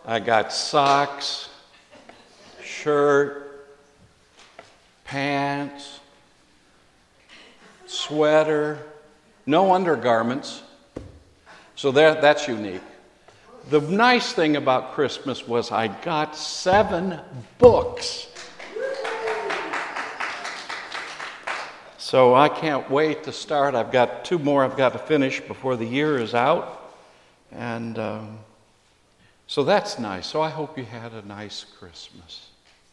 I got socks, shirt, pants, sweater, no undergarments. So that's unique. The nice thing about Christmas was I got 7 books. So I can't wait to start. I've got 2 more I've got to finish before the year is out. And so that's nice. So I hope you had a nice Christmas.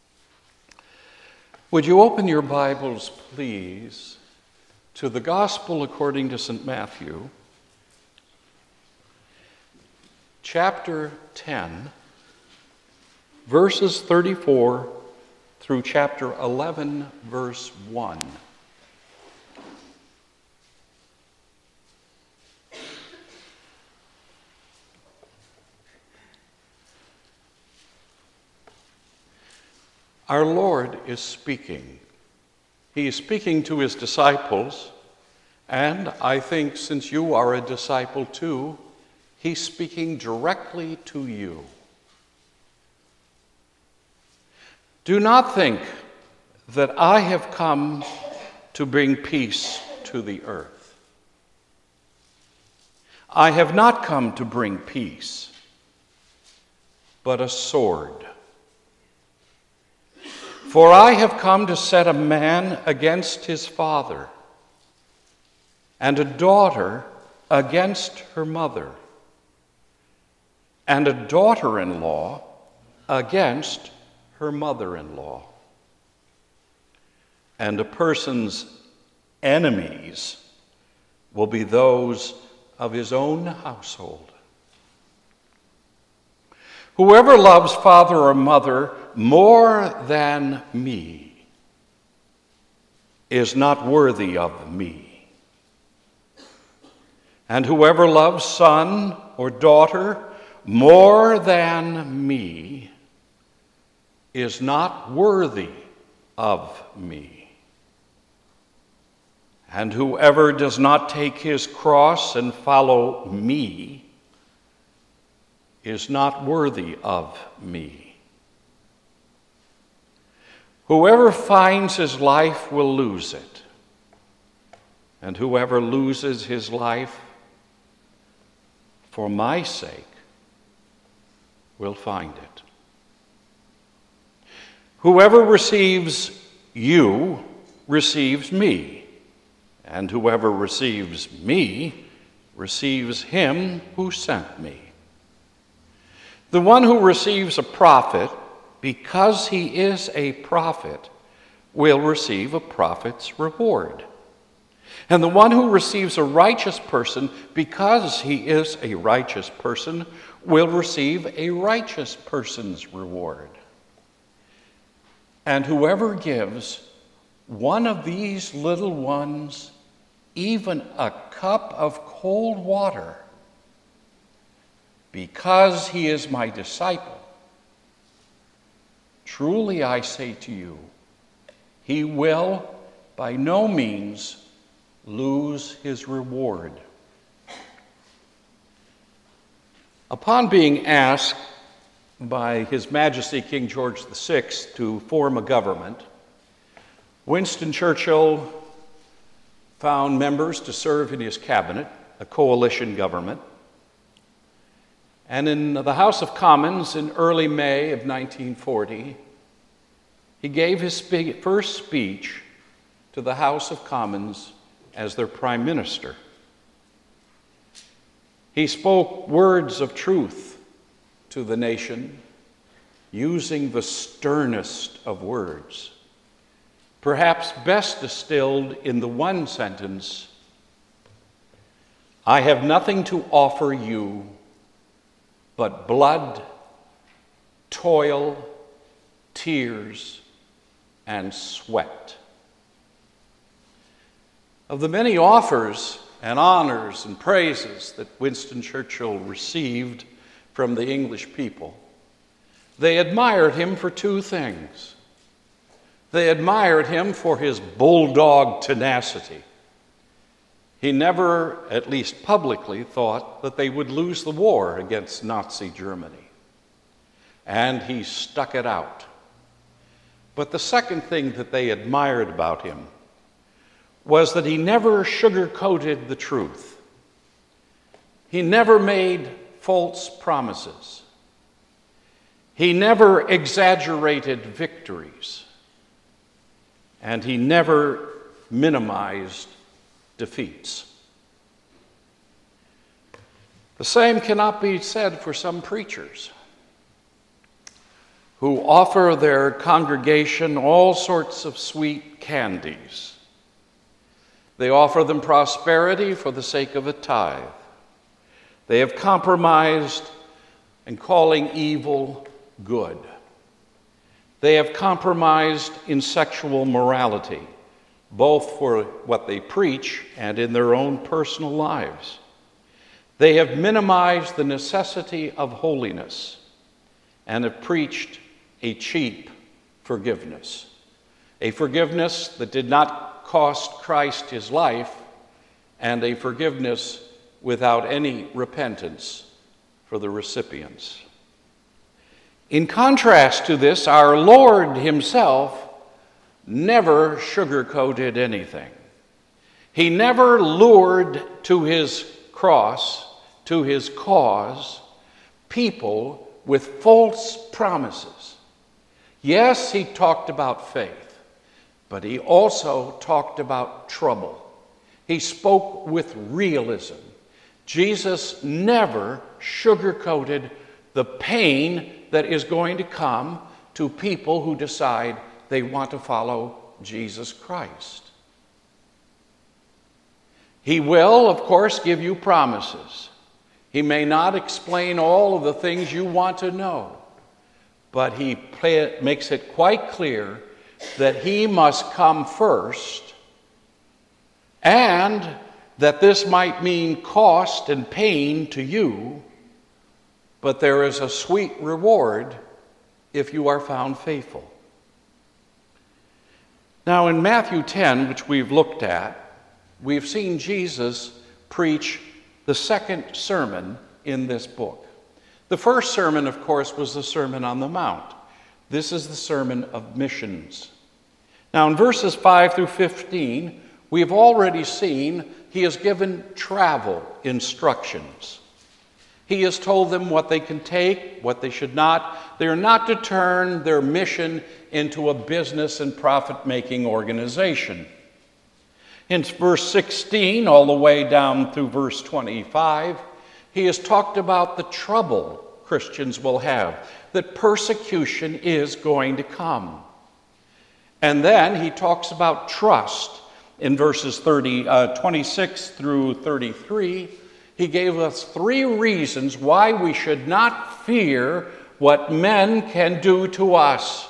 Would you open your Bibles, please, to the Gospel according to St. Matthew, chapter 10, verses 34 through chapter 11, verse 1. Our Lord is speaking. He is speaking to his disciples, and I think since you are a disciple too, he's speaking directly to you. Do not think that I have come to bring peace to the earth. I have not come to bring peace, but a sword. For I have come to set a man against his father, and a daughter against her mother, and a daughter-in-law against her mother-in-law. And a person's enemies will be those of his own household. Whoever loves father or mother more than me is not worthy of me. And whoever loves son or daughter more than me is not worthy of me. And whoever does not take his cross and follow me is not worthy of me. Whoever finds his life will lose it, and whoever loses his life for my sake will find it. Whoever receives you receives me, and whoever receives me receives him who sent me. The one who receives a prophet, because he is a prophet, will receive a prophet's reward. And the one who receives a righteous person, because he is a righteous person, will receive a righteous person's reward. And whoever gives one of these little ones even a cup of cold water, because he is my disciple, truly I say to you, he will by no means lose his reward. Upon being asked by His Majesty King George VI to form a government, Winston Churchill found members to serve in his cabinet, a coalition government. And in the House of Commons in early May of 1940, he gave his first speech to the House of Commons as their prime minister. He spoke words of truth to the nation, using the sternest of words, perhaps best distilled in the one sentence, I have nothing to offer you but blood, toil, tears, and sweat. Of the many offers and honors and praises that Winston Churchill received from the English people, they admired him for 2 things. They admired him for his bulldog tenacity. He never, at least publicly, thought that they would lose the war against Nazi Germany. and he stuck it out. But the second thing that they admired about him was that he never sugar-coated the truth. He never made false promises. He never exaggerated victories. And he never minimized defeats. The same cannot be said for some preachers who offer their congregation all sorts of sweet candies. They offer them prosperity for the sake of a tithe. They have compromised in calling evil good. They have compromised in sexual morality, both for what they preach and in their own personal lives. They have minimized the necessity of holiness and have preached a cheap forgiveness, a forgiveness that did not cost Christ his life, and a forgiveness without any repentance for the recipients. In contrast to this, our Lord himself never sugar-coated anything. He never lured to his cross, to his cause, people with false promises. Yes, he talked about faith, but he also talked about trouble. He spoke with realism. Jesus never sugar-coated the pain that is going to come to people who decide they want to follow Jesus Christ. He will, of course, give you promises. He may not explain all of the things you want to know, but he makes it quite clear that he must come first, and that this might mean cost and pain to you, but there is a sweet reward if you are found faithful. Now, in Matthew 10, which we've looked at, we've seen Jesus preach the second sermon in this book. The first sermon, of course, was the Sermon on the Mount. This is the sermon of missions. Now, in verses 5 through 15, we've already seen he has given travel instructions. He has told them what they can take, what they should not. They are not to turn their mission into a business and profit-making organization. In verse 16, all the way down through verse 25, he has talked about the trouble Christians will have, that persecution is going to come. And then he talks about trust. In verses 26 through 33, he gave us 3 reasons why we should not fear what men can do to us,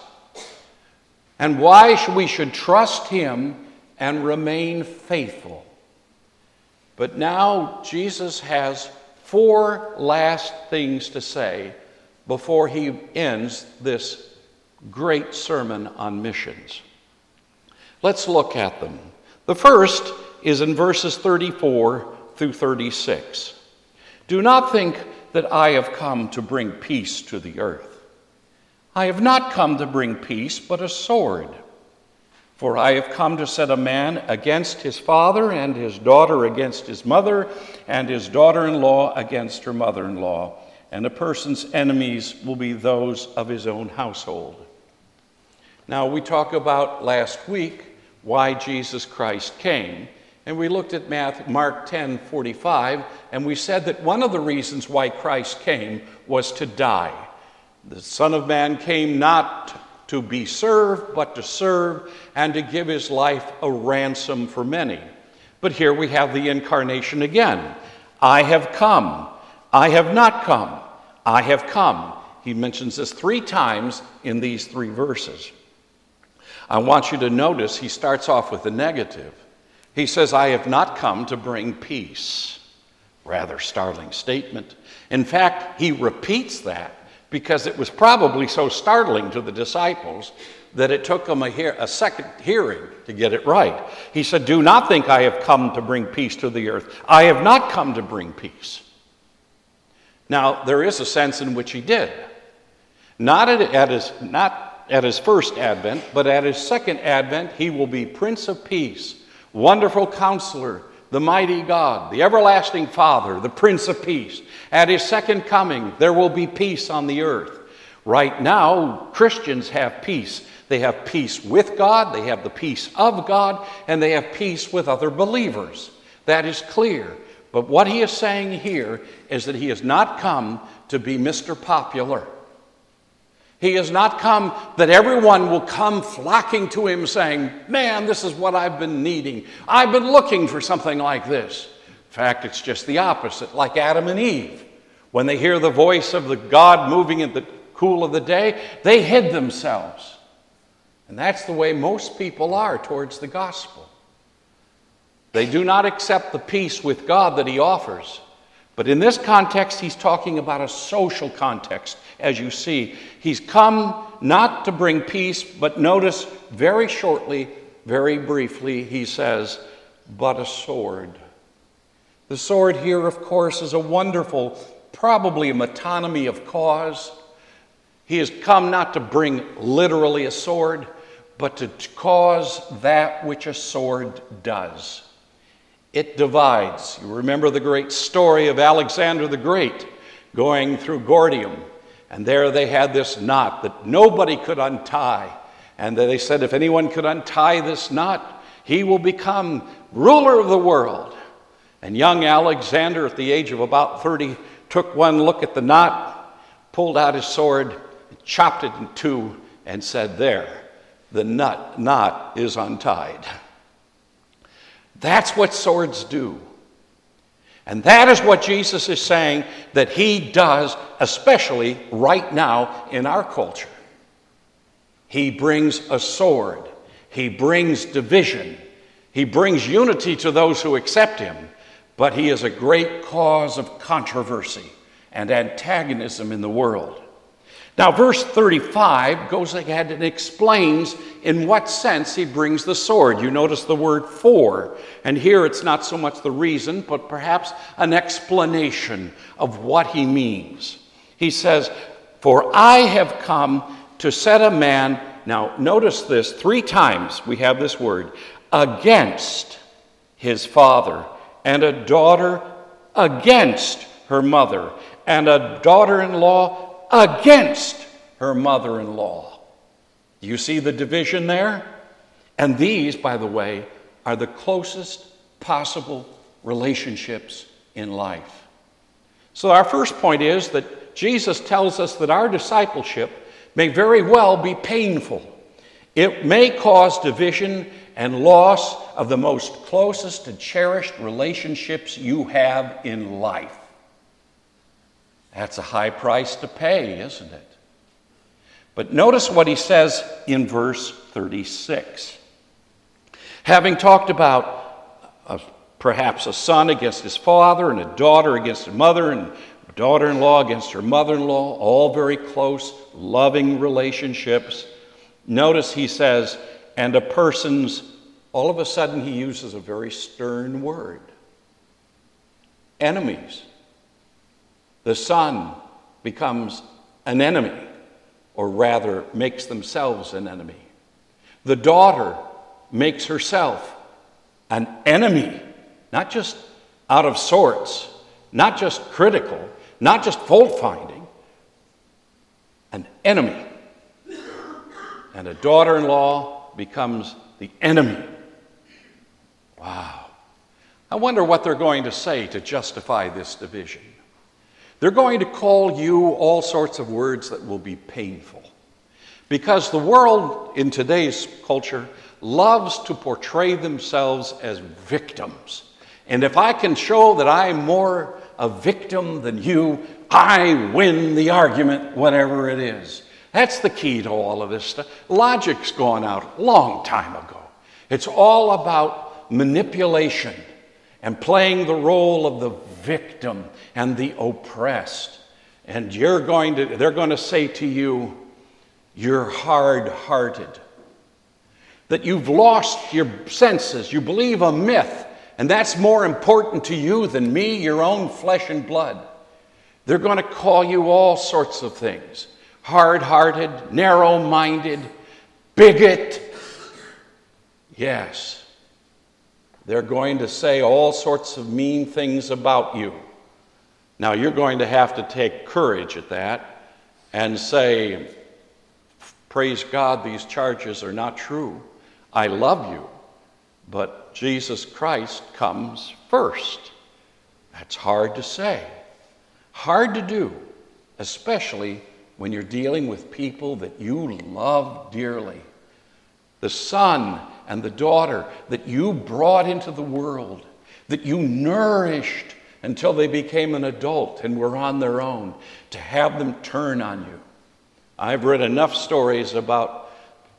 and why we should trust him and remain faithful. But now Jesus has 4 last things to say before he ends this great sermon on missions. Let's look at them. The first is in verses 34 through 36. Do not think that I have come to bring peace to the earth. I have not come to bring peace, but a sword. For I have come to set a man against his father, and his daughter against his mother, and his daughter-in-law against her mother-in-law. And a person's enemies will be those of his own household. Now, we talked about last week why Jesus Christ came. And we looked at Mark 10:45, and we said that one of the reasons why Christ came was to die. The Son of Man came not to be served, but to serve and to give his life a ransom for many. But here we have the incarnation again. I have come. I have not come. I have come. He mentions this 3 times in these 3 verses. I want you to notice he starts off with the negative. He says, I have not come to bring peace. Rather startling statement. In fact, he repeats that because it was probably so startling to the disciples that it took them a second hearing to get it right. He said, do not think I have come to bring peace to the earth. I have not come to bring peace. Now, there is a sense in which he did. Not at his first advent, but at his second advent, he will be Prince of Peace, Wonderful Counselor, the Mighty God, the Everlasting Father, the Prince of Peace. At his second coming, there will be peace on the earth. Right now, Christians have peace. They have peace with God, they have the peace of God, and they have peace with other believers. That is clear. But what he is saying here is that he has not come to be Mr. Popular. He has not come that everyone will come flocking to him saying, man, this is what I've been needing. I've been looking for something like this. In fact, it's just the opposite, like Adam and Eve. When they hear the voice of the God moving in the cool of the day, they hid themselves. And that's the way most people are towards the gospel. They do not accept the peace with God that he offers. But in this context, he's talking about a social context, as you see. He's come not to bring peace, but notice very shortly, very briefly, he says, but a sword. The sword here, of course, is a wonderful, probably a metonymy of cause. He has come not to bring literally a sword, but to cause that which a sword does. It divides. You remember the great story of Alexander the Great going through Gordium. And there they had this knot that nobody could untie. And they said, if anyone could untie this knot, he will become ruler of the world. And young Alexander, at the age of about 30, took one look at the knot, pulled out his sword, chopped it in two, and said, there, the knot is untied. That's what swords do. And that is what Jesus is saying that he does, especially right now in our culture. He brings a sword. He brings division. He brings unity to those who accept him. But he is a great cause of controversy and antagonism in the world. Now, verse 35 goes ahead and explains in what sense he brings the sword. You notice the word for, and here it's not so much the reason, but perhaps an explanation of what he means. He says, for I have come to set a man, now notice this, 3 times we have this word, against his father, and a daughter against her mother, and a daughter-in-law against her mother-in-law. Do you see the division there? And these, by the way, are the closest possible relationships in life. So our first point is that Jesus tells us that our discipleship may very well be painful. It may cause division and loss of the most closest and cherished relationships you have in life. That's a high price to pay, isn't it? But notice what he says in verse 36. Having talked about perhaps a son against his father and a daughter against her mother and a daughter-in-law against her mother-in-law, all very close, loving relationships, notice he says, and a person's, all of a sudden he uses a very stern word. Enemies. The son becomes an enemy, or rather makes themselves an enemy. The daughter makes herself an enemy, not just out of sorts, not just critical, not just fault-finding, an enemy. And a daughter-in-law becomes the enemy. Wow. I wonder what they're going to say to justify this division. They're going to call you all sorts of words that will be painful. Because the world in today's culture loves to portray themselves as victims. And if I can show that I'm more a victim than you, I win the argument, whatever it is. That's the key to all of this stuff. Logic's gone out a long time ago. It's all about manipulation and playing the role of the victim and the oppressed. And they're going to say to you, you're hard-hearted. That you've lost your senses. You believe a myth, and that's more important to you than me, your own flesh and blood. They're going to call you all sorts of things. hard-hearted, narrow-minded, bigot. Yes, they're going to say all sorts of mean things about you. Now, you're going to have to take courage at that and say, praise God, these charges are not true. I love you, but Jesus Christ comes first. That's hard to say, hard to do, especially when you're dealing with people that you love dearly. The son and the daughter that you brought into the world, that you nourished until they became an adult and were on their own, to have them turn on you. I've read enough stories about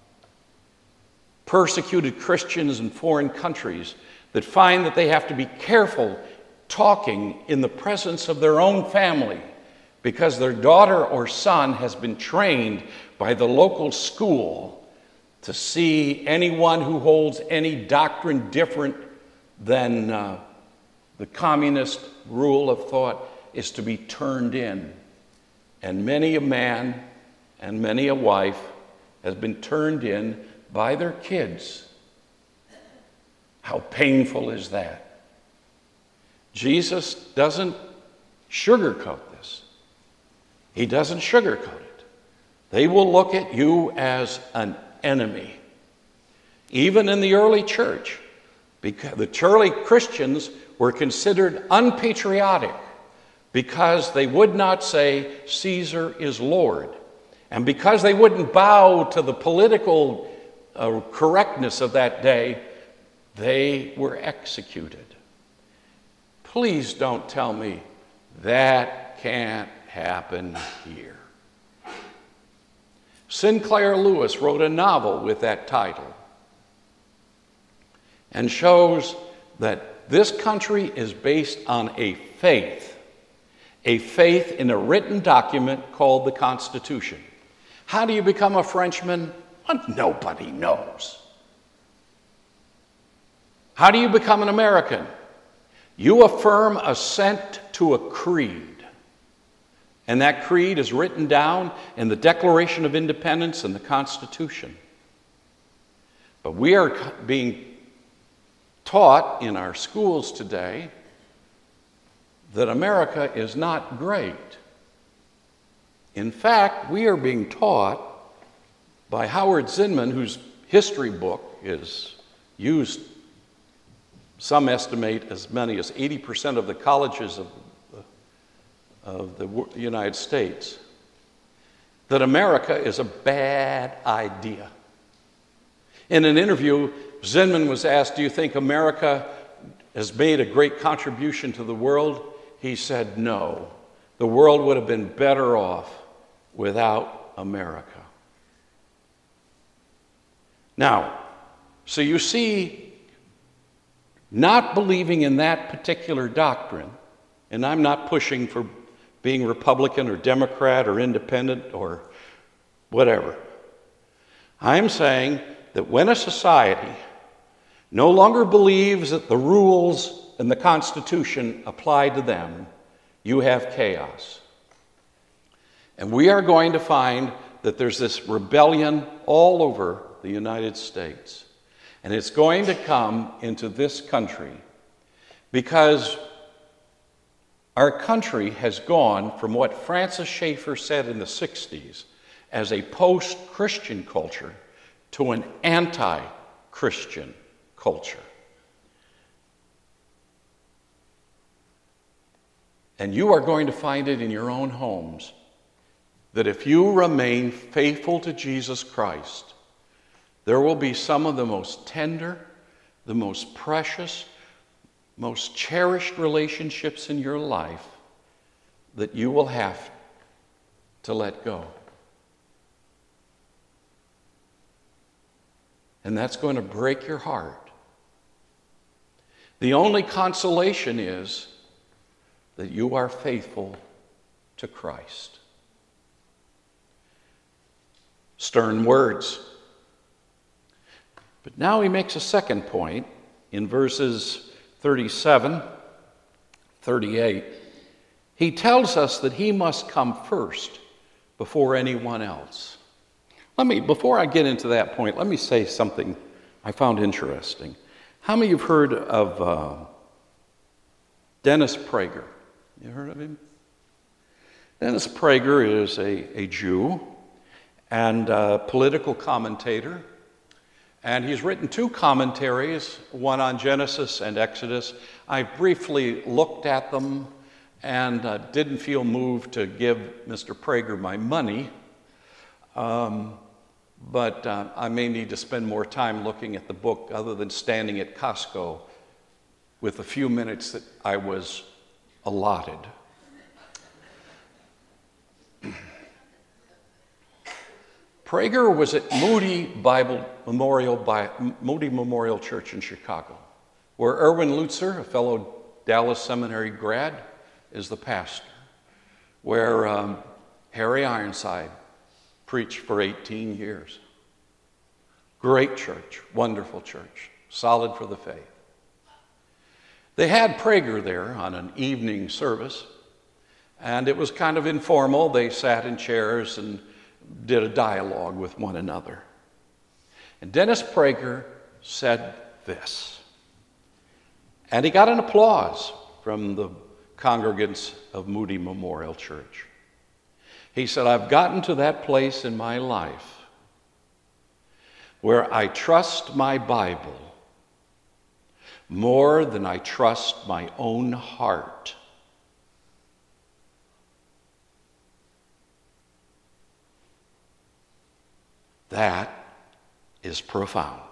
persecuted Christians in foreign countries that find that they have to be careful talking in the presence of their own family because their daughter or son has been trained by the local school to see anyone who holds any doctrine different than the communist rule of thought is to be turned in. And many a man and many a wife has been turned in by their kids. How painful is that? Jesus doesn't sugarcoat this. He doesn't sugarcoat it. They will look at you as an enemy. Even in the early church, because the early Christians were considered unpatriotic because they would not say Caesar is Lord, and because they wouldn't bow to the political correctness of that day, they were executed. Please don't tell me that can't happen here. Sinclair Lewis wrote a novel with that title and shows that this country is based on a faith in a written document called the Constitution. How do you become a Frenchman? Nobody knows. How do you become an American? You affirm assent to a creed. And that creed is written down in the Declaration of Independence and the Constitution. But we are being taught in our schools today that America is not great. In fact, we are being taught by Howard Zinman, whose history book is used, some estimate, as many as 80% of the colleges of the United States, that America is a bad idea. In an interview, Zinman was asked, do you think America has made a great contribution to the world? He said, no. The world would have been better off without America. Now, so you see, not believing in that particular doctrine, and I'm not pushing for being Republican or Democrat or independent or whatever. I'm saying that when a society no longer believes that the rules and the Constitution apply to them, you have chaos. And we are going to find that there's this rebellion all over the United States. And it's going to come into this country because our country has gone from what Francis Schaeffer said in the 60s as a post-Christian culture to an anti-Christian culture. And you are going to find it in your own homes that if you remain faithful to Jesus Christ, there will be some of the most tender, the most precious, most cherished relationships in your life that you will have to let go. And that's going to break your heart. The only consolation is that you are faithful to Christ. Stern words. But now he makes a second point in verses 37, 38. He tells us that he must come first before anyone else. Before I get into that point, let me say something I found interesting. How many of you have heard of Dennis Prager? You heard of him? Dennis Prager is a Jew and a political commentator. And he's written 2 commentaries, one on Genesis and Exodus. I briefly looked at them and didn't feel moved to give Mr. Prager my money. But I may need to spend more time looking at the book other than standing at Costco with the few minutes that I was allotted. Prager was at Moody Memorial Church in Chicago, where Erwin Lutzer, a fellow Dallas Seminary grad, is the pastor, where Harry Ironside preached for 18 years. Great church, wonderful church, solid for the faith. They had Prager there on an evening service, and it was kind of informal. They sat in chairs and did a dialogue with one another. And Dennis Prager said this, and he got an applause from the congregants of Moody Memorial Church. He said, "I've gotten to that place in my life where I trust my Bible more than I trust my own heart." That is profound.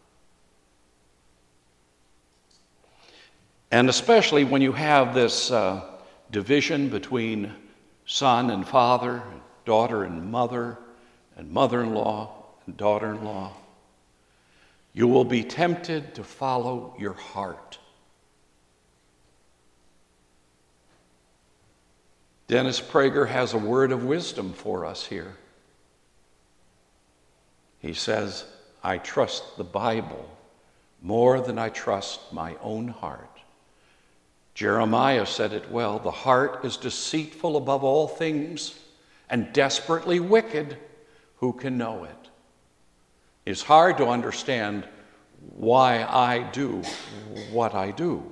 And especially when you have this division between son and father, daughter and mother-in-law and daughter-in-law, you will be tempted to follow your heart. Dennis Prager has a word of wisdom for us here. He says, "I trust the Bible more than I trust my own heart." Jeremiah said it well, "The heart is deceitful above all things and desperately wicked. Who can know it?" It's hard to understand why I do what I do.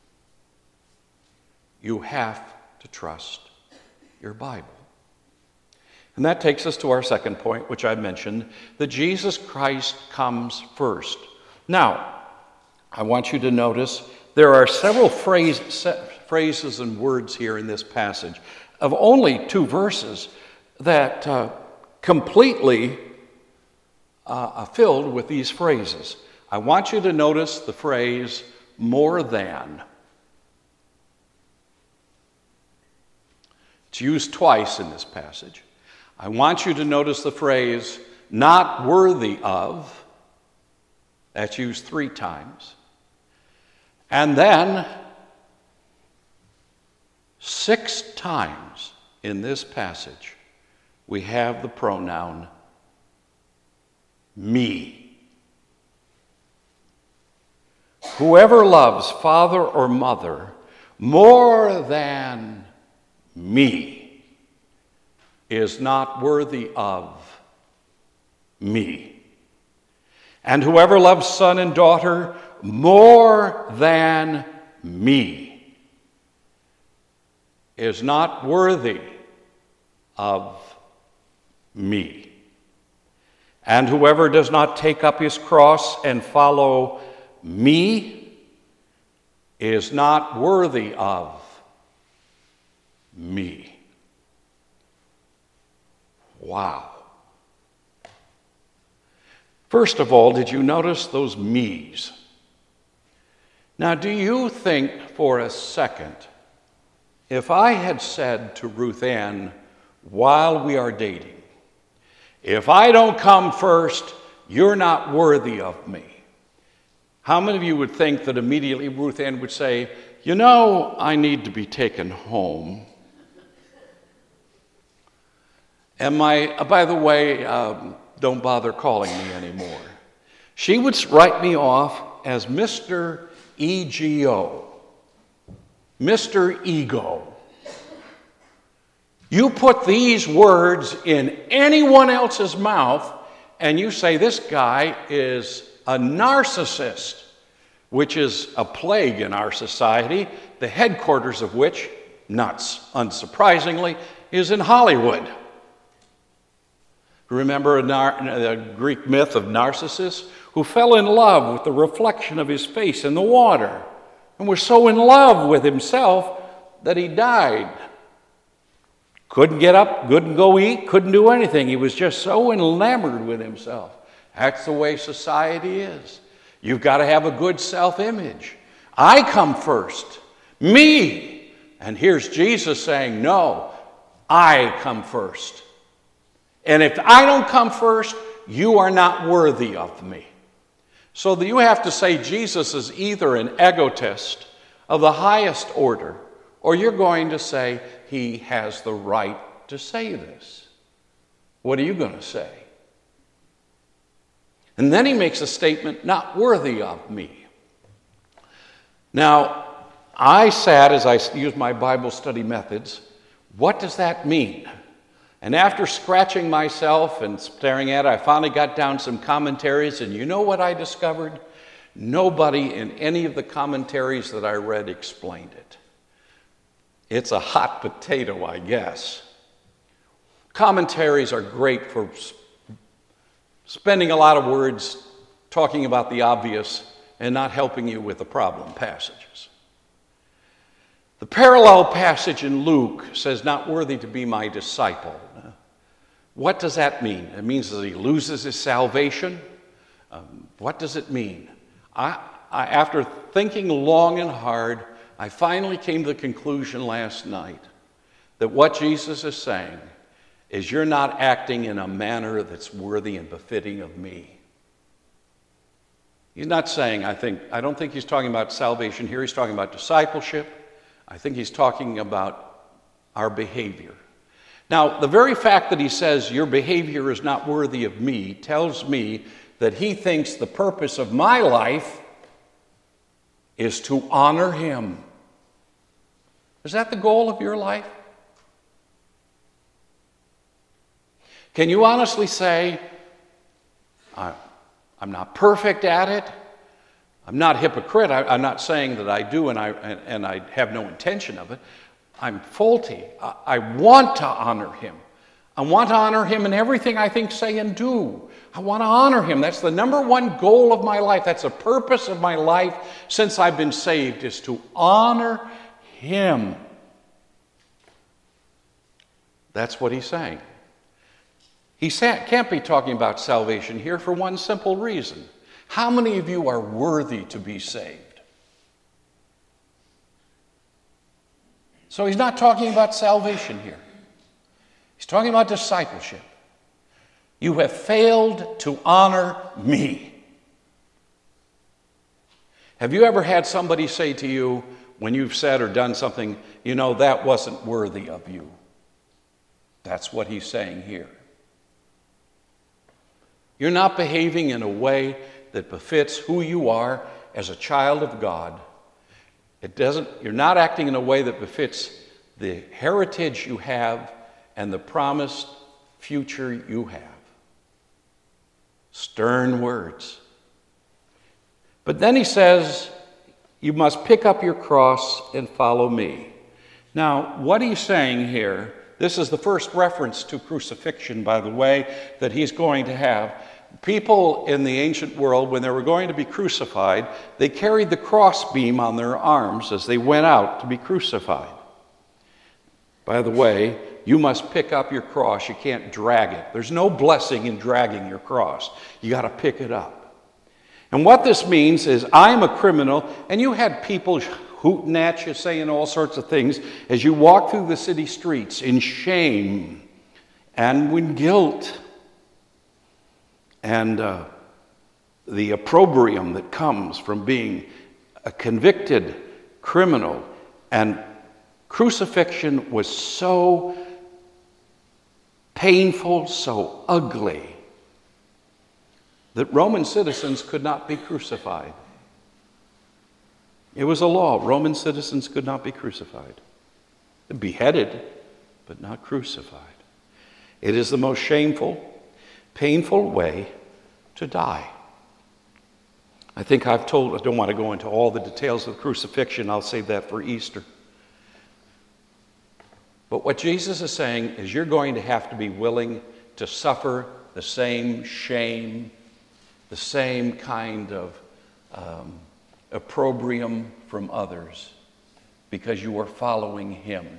You have to trust your Bible. And that takes us to our second point, which I mentioned, that Jesus Christ comes first. Now, I want you to notice there are several phrases and words here in this passage of only 2 verses that completely are filled with these phrases. I want you to notice the phrase, "more than." It's used twice in this passage. I want you to notice the phrase, "not worthy of." That's used 3 times. And then 6 times in this passage, we have the pronoun me. Whoever loves father or mother more than me is not worthy of me. And whoever loves son and daughter more than me is not worthy of me. And whoever does not take up his cross and follow me is not worthy of me. Wow. First of all, did you notice those me's? Now, do you think for a second, if I had said to Ruth Ann while we are dating, "If I don't come first, you're not worthy of me," how many of you would think that immediately Ruth Ann would say, "You know, I need to be taken home. And by the way, don't bother calling me anymore." She would write me off as Mr. EGO, Mr. Ego. You put these words in anyone else's mouth, and you say this guy is a narcissist, which is a plague in our society, the headquarters of which, not unsurprisingly, is in Hollywood. Remember the Greek myth of Narcissus, who fell in love with the reflection of his face in the water and was so in love with himself that he died. Couldn't get up, couldn't go eat, couldn't do anything. He was just so enamored with himself. That's the way society is. You've got to have a good self-image. I come first. Me. And here's Jesus saying, no, I come first. And if I don't come first, you are not worthy of me. So you have to say Jesus is either an egotist of the highest order, or you're going to say he has the right to say this. What are you going to say? And then he makes a statement, not worthy of me. Now, I sat as I used my Bible study methods. What does that mean? And after scratching myself and staring at it, I finally got down some commentaries, and you know what I discovered? Nobody in any of the commentaries that I read explained it. It's a hot potato, I guess. Commentaries are great for spending a lot of words talking about the obvious and not helping you with the problem passages. The parallel passage in Luke says, not worthy to be my disciple. What does that mean? It means that he loses his salvation? What does it mean? After thinking long and hard, I finally came to the conclusion last night that what Jesus is saying is you're not acting in a manner that's worthy and befitting of me. He's not saying, I don't think he's talking about salvation here. He's talking about discipleship. I think he's talking about our behavior. Now, the very fact that he says your behavior is not worthy of me tells me that he thinks the purpose of my life is to honor him. Is that the goal of your life? Can you honestly say, I'm not perfect at it. I'm not a hypocrite. I'm not saying that I do and I have no intention of it. I'm faulty. I want to honor him. I want to honor him in everything I think, say, and do. I want to honor him. That's the number one goal of my life. That's the purpose of my life since I've been saved, is to honor him. That's what he's saying. He can't be talking about salvation here for one simple reason. How many of you are worthy to be saved? So he's not talking about salvation here. He's talking about discipleship. You have failed to honor me. Have you ever had somebody say to you when you've said or done something, you know, that wasn't worthy of you? That's what he's saying here. You're not behaving in a way that befits who you are as a child of God. You're not acting in a way that befits the heritage you have and the promised future you have. Stern words. But then he says, you must pick up your cross and follow me. Now, what he's saying here, this is the first reference to crucifixion, by the way, that he's going to have. People in the ancient world, when they were going to be crucified, they carried the crossbeam on their arms as they went out to be crucified. By the way, you must pick up your cross. You can't drag it. There's no blessing in dragging your cross. You got to pick it up. And what this means is, I'm a criminal, and you had people hooting at you, saying all sorts of things as you walk through the city streets in shame and with guilt. And the opprobrium that comes from being a convicted criminal. And crucifixion was so painful, so ugly, that Roman citizens could not be crucified. It was a law. Roman citizens could not be crucified. Beheaded, but not crucified. It is the most shameful, painful way to die. I think I don't want to go into all the details of the crucifixion. I'll save that for Easter. But what Jesus is saying is you're going to have to be willing to suffer the same shame, the same kind of opprobrium from others, because you are following him.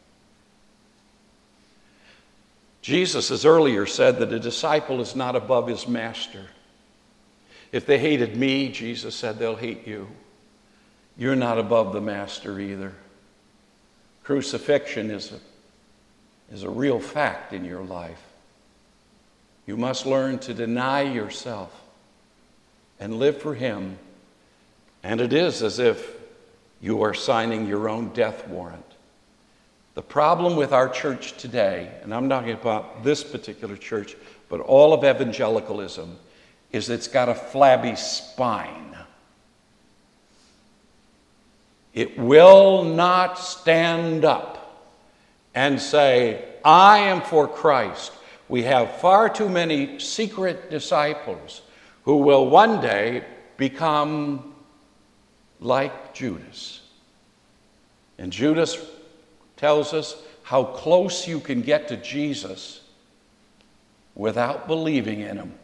Jesus has earlier said that a disciple is not above his master. If they hated me, Jesus said, they'll hate you. You're not above the master either. Crucifixion is a real fact in your life. You must learn to deny yourself and live for him. And it is as if you are signing your own death warrant. The problem with our church today, and I'm not talking about this particular church, but all of evangelicalism, is it's got a flabby spine. It will not stand up and say, I am for Christ. We have far too many secret disciples who will one day become like Judas. And Judas tells us how close you can get to Jesus without believing in him.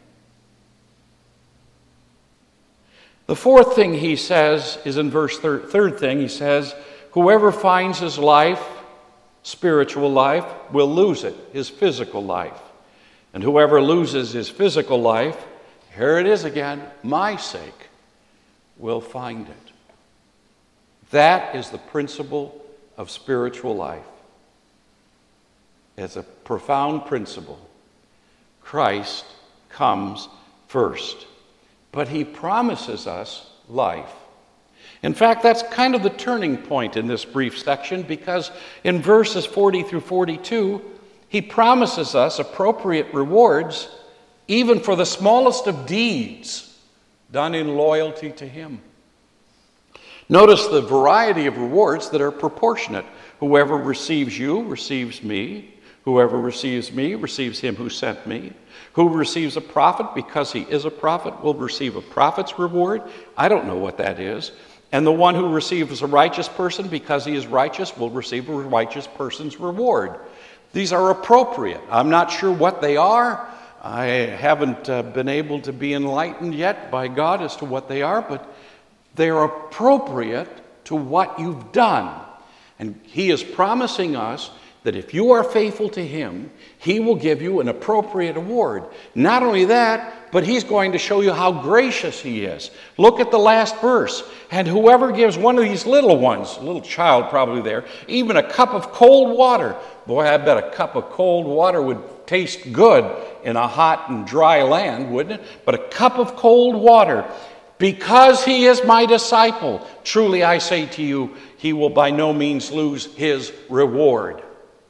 The fourth thing he says is in verse third thing, he says, whoever finds his life, spiritual life, will lose it, his physical life. And whoever loses his physical life, here it is again, my sake, will find it. That is the principle of spiritual life. It's a profound principle. Christ comes first. But he promises us life. In fact, that's kind of the turning point in this brief section, because in verses 40 through 42, he promises us appropriate rewards even for the smallest of deeds done in loyalty to him. Notice the variety of rewards that are proportionate. Whoever receives you receives me. Whoever receives me receives him who sent me. Who receives a prophet because he is a prophet will receive a prophet's reward. I don't know what that is. And the one who receives a righteous person because he is righteous will receive a righteous person's reward. These are appropriate. I'm not sure what they are. I haven't been able to be enlightened yet by God as to what they are, but they are appropriate to what you've done. And he is promising us that if you are faithful to him, he will give you an appropriate award. Not only that, but he's going to show you how gracious he is. Look at the last verse. And whoever gives one of these little ones, a little child probably there, even a cup of cold water. Boy, I bet a cup of cold water would taste good in a hot and dry land, wouldn't it? But a cup of cold water, because he is my disciple, truly I say to you, he will by no means lose his reward.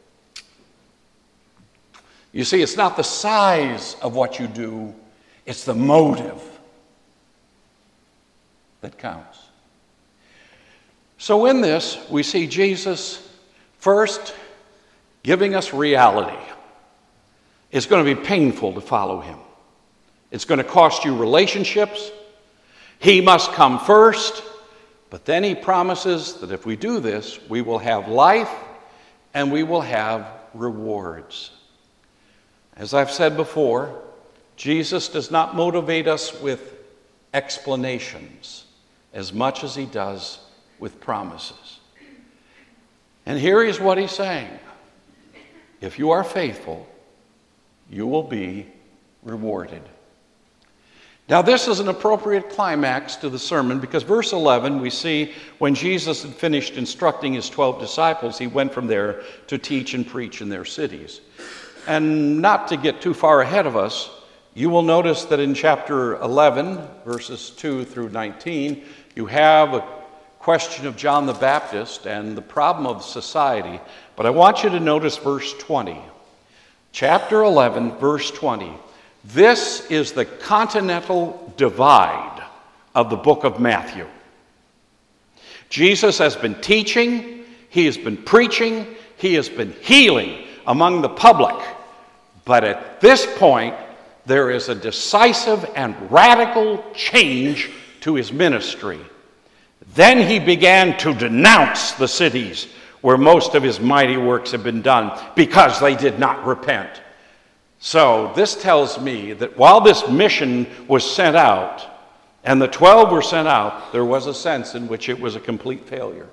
You see, it's not the size of what you do, it's the motive that counts. So in this, we see Jesus first giving us reality. It's going to be painful to follow him. It's going to cost you relationships. He must come first, but then he promises that if we do this, we will have life and we will have rewards. As I've said before, Jesus does not motivate us with explanations as much as he does with promises. And here is what he's saying. If you are faithful, you will be rewarded. Now, this is an appropriate climax to the sermon because verse 11, we see when Jesus had finished instructing his 12 disciples, he went from there to teach and preach in their cities. And not to get too far ahead of us, you will notice that in chapter 11, verses 2 through 19, you have a question of John the Baptist and the problem of society. But I want you to notice verse 20. Chapter 11, verse 20. This is the continental divide of the book of Matthew. Jesus has been teaching, he has been preaching, he has been healing among the public. But at this point, there is a decisive and radical change to his ministry. Then he began to denounce the cities where most of his mighty works had been done because they did not repent. So this tells me that while this mission was sent out and the 12 were sent out, there was a sense in which it was a complete failure.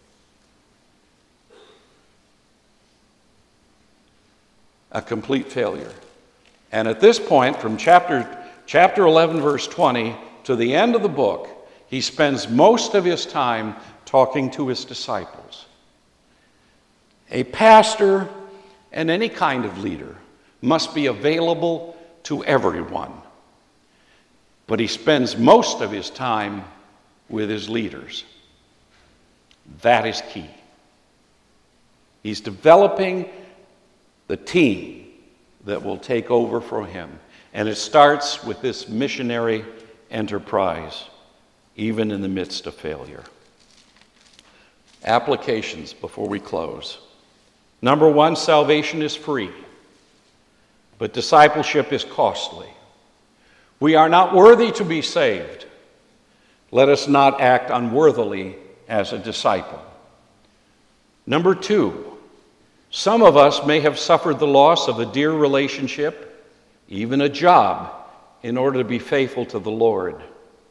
A complete failure. And at this point, from chapter 11, verse 20, to the end of the book, he spends most of his time talking to his disciples. A pastor and any kind of leader must be available to everyone. But he spends most of his time with his leaders. That is key. He's developing the team that will take over for him. And it starts with this missionary enterprise, even in the midst of failure. Applications before we close. Number one, salvation is free, but discipleship is costly. We are not worthy to be saved. Let us not act unworthily as a disciple. Number two, some of us may have suffered the loss of a dear relationship, even a job, in order to be faithful to the Lord.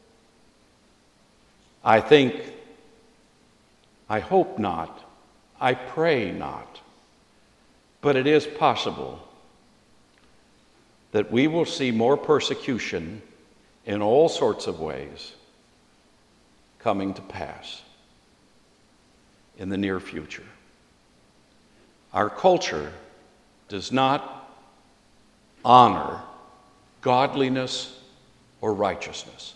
I hope not, I pray not, but it is possible that we will see more persecution in all sorts of ways coming to pass in the near future. Our culture does not honor godliness or righteousness.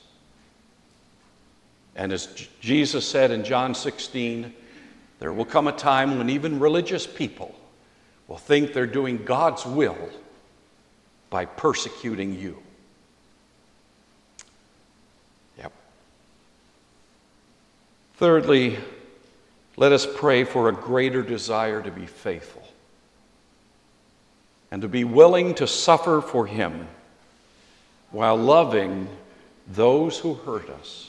And as Jesus said in John 16, there will come a time when even religious people will think they're doing God's will by persecuting you. Yep. Thirdly, let us pray for a greater desire to be faithful and to be willing to suffer for him while loving those who hurt us.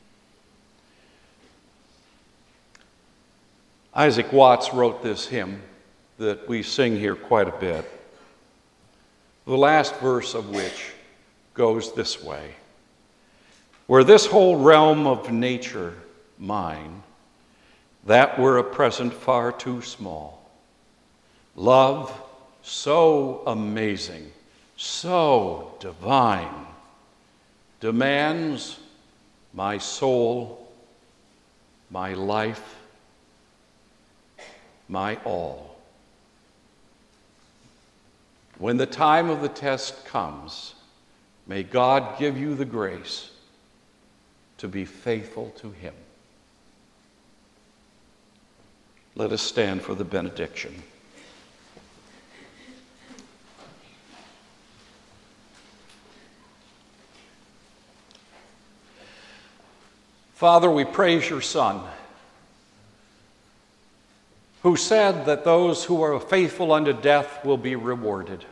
Isaac Watts wrote this hymn that we sing here quite a bit, the last verse of which goes this way: "Were this whole realm of nature mine, that were a present far too small. Love so amazing, so divine, demands my soul, my life, my all. When the time of the test comes, may God give you the grace to be faithful to him." Let us stand for the benediction. Father, we praise your Son, who said that those who are faithful unto death will be rewarded,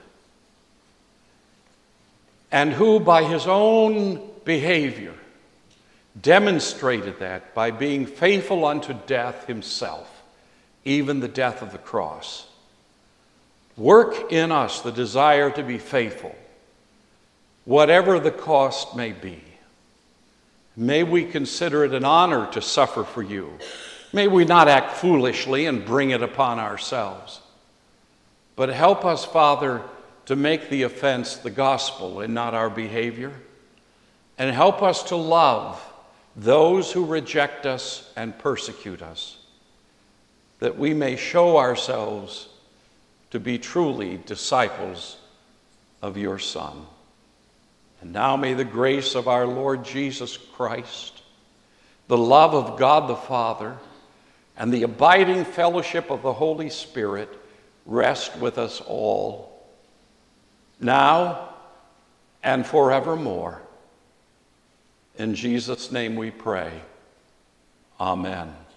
and who by his own behavior demonstrated that by being faithful unto death himself, even the death of the cross. Work in us the desire to be faithful, whatever the cost may be. May we consider it an honor to suffer for you. May we not act foolishly and bring it upon ourselves. But help us, Father, to make the offense the gospel and not our behavior. And help us to love those who reject us and persecute us, that we may show ourselves to be truly disciples of your Son. And now may the grace of our Lord Jesus Christ, the love of God the Father, and the abiding fellowship of the Holy Spirit rest with us all, now and forevermore. In Jesus' name we pray. Amen.